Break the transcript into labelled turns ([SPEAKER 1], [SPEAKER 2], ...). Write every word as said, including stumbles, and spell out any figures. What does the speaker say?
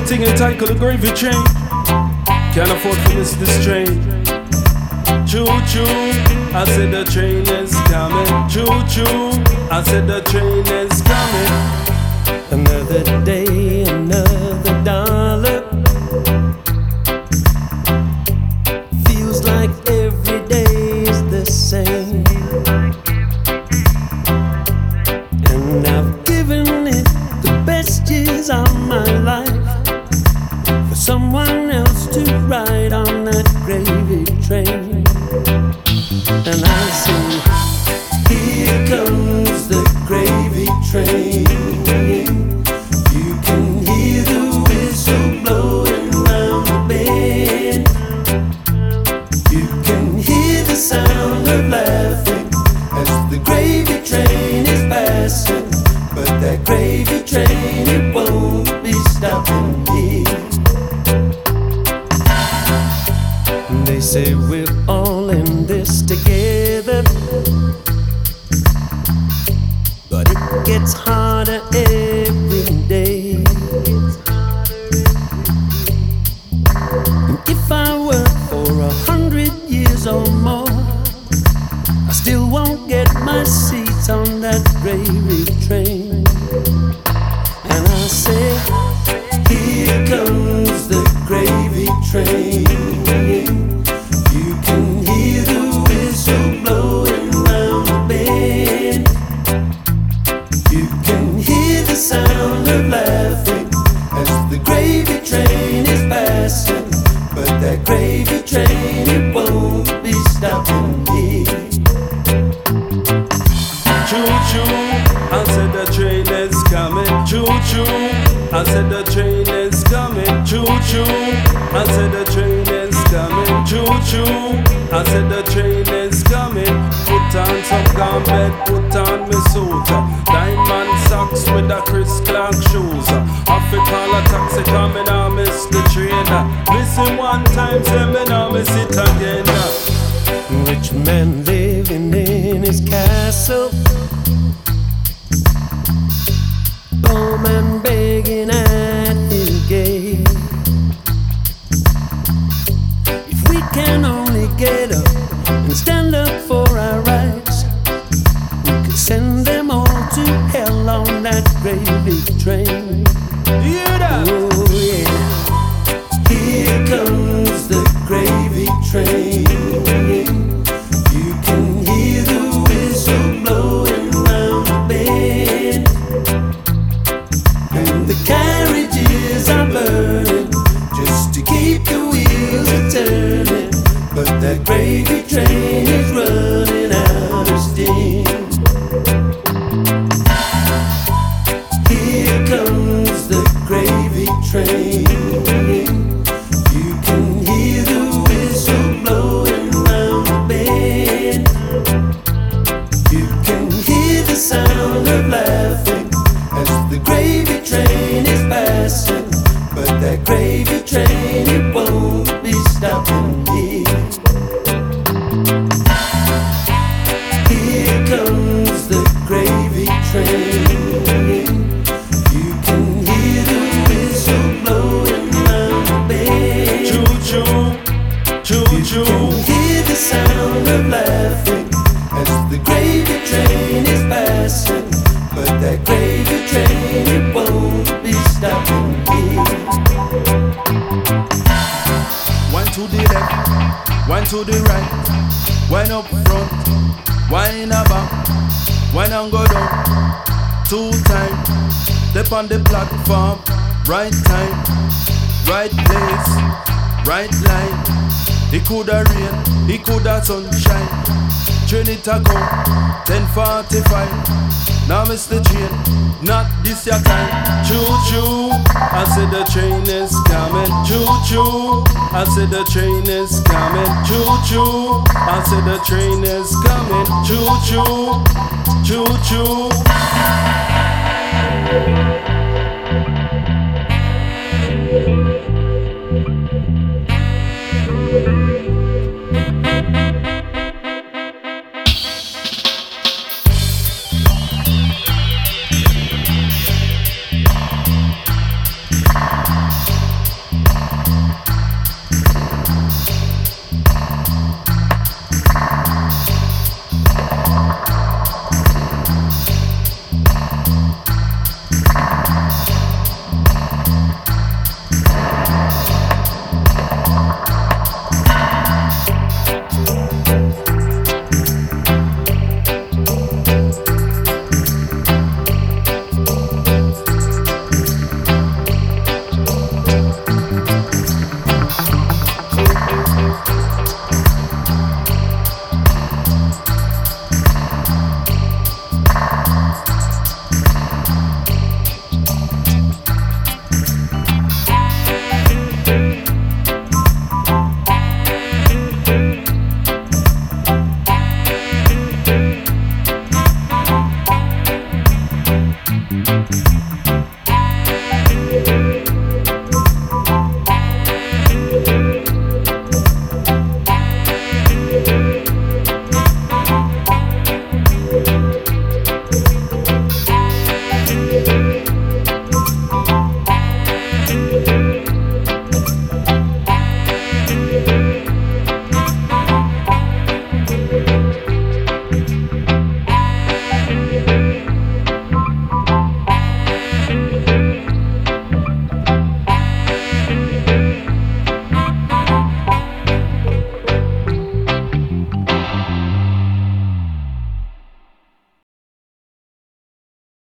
[SPEAKER 1] Singing tight called the gravy train. Can't afford to miss this train. Choo choo, I said the train is coming. Choo choo, I said the train is coming.
[SPEAKER 2] Another day, another dollar. Feels like every day is the same. And I've given it the best years of my life for someone else to ride on that gravy train. And I sing, here comes the gravy train. You can hear the whistle blowing round the bend. You can hear the sound of laughing as the gravy train is passing. But that gravy train, it won't be stopping here. They say we're all in this together, but it gets harder every day. And if I work for a hundred years or more, I still won't get my seat on that gravy train. And I say, here comes the gravy train. You can hear the whistle blowing round the bend. You can hear the sound of laughing as the gravy train is passing. But that gravy train, it won't be stopping here.
[SPEAKER 1] Choo choo, I said the train is coming. Choo choo, I said the train is coming. Choo choo, I said the train is coming. Choo choo, I said the train is coming. Put on some gambit, put on me suit. Diamond socks with the Chris Clark shoes. Off it call a taxi coming, I miss the train. Missing one time, say me now miss it again.
[SPEAKER 2] Rich man living in his castle, poor man begging at his gate. If we can only get up and stand up for our rights, we can send them all to hell on that gravy train.
[SPEAKER 1] You hear that?
[SPEAKER 2] Oh yeah. Here comes the gravy train. You can hear the whistle blowing round the bend. And the carriages are burning just to keep the wheels a turning. But that gravy train is running out of steam. Here comes the gravy train. You can hear the whistle blowing round the bend. You can hear the sound of laughing as the gravy train is passing. But that gravy train, it won't be stopping here. Here comes the gravy train. You can hear the whistle blowing round the bend.
[SPEAKER 1] Choo choo, choo choo.
[SPEAKER 2] You can hear the sound of laughing as the gravy train is passing. But that gravy train, it won't be stopping here.
[SPEAKER 1] One to the left, one to the right, one up front, one in the back, one and go down. Two time, step on the platform, right time, right place, right line. It coulda rain, it coulda sunshine. Train it a go, ten forty-five. Now miss the train, not this your time. Choo choo, I said the train is coming. Choo choo, I said the train is coming. Choo choo, I said the train is coming. Choo choo, choo choo.